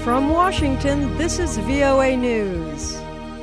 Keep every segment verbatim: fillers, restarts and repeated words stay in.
From Washington, this is V O A News.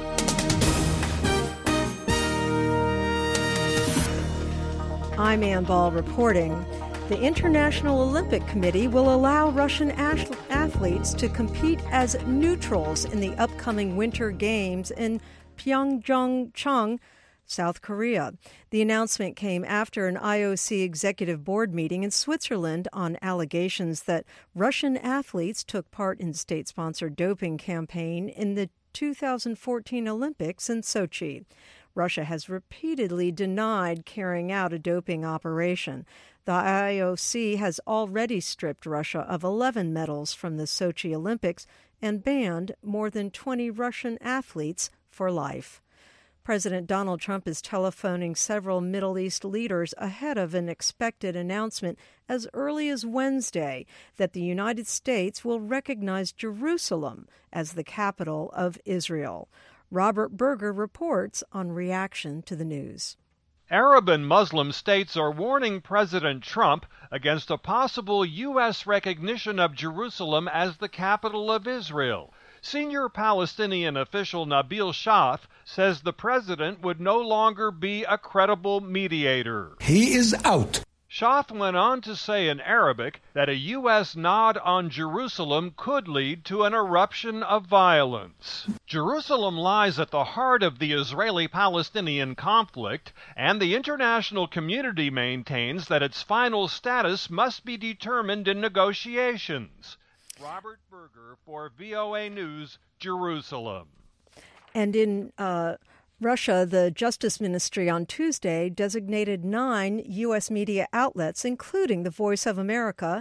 I'm Ann Ball reporting. The International Olympic Committee will allow Russian athletes to compete as neutrals in the upcoming Winter Games in Pyeongchang, South Korea. The announcement came after an I O C executive board meeting in Switzerland on allegations that Russian athletes took part in state-sponsored doping campaign in the two thousand fourteen Olympics in Sochi. Russia has repeatedly denied carrying out a doping operation. The I O C has already stripped Russia of eleven medals from the Sochi Olympics and banned more than twenty Russian athletes for life. President Donald Trump is telephoning several Middle East leaders ahead of an expected announcement as early as Wednesday that the United States will recognize Jerusalem as the capital of Israel. Robert Berger reports on reaction to the news. Arab and Muslim states are warning President Trump against a possible U S recognition of Jerusalem as the capital of Israel. Senior Palestinian official Nabil Shaf says the president would no longer be a credible mediator. He is out. Shaf went on to say in Arabic that a U S nod on Jerusalem could lead to an eruption of violence. Jerusalem lies at the heart of the Israeli-Palestinian conflict, and the international community maintains that its final status must be determined in negotiations. Robert Berger for V O A News, Jerusalem. And in uh, Russia, the Justice Ministry on Tuesday designated nine U S media outlets, including the Voice of America,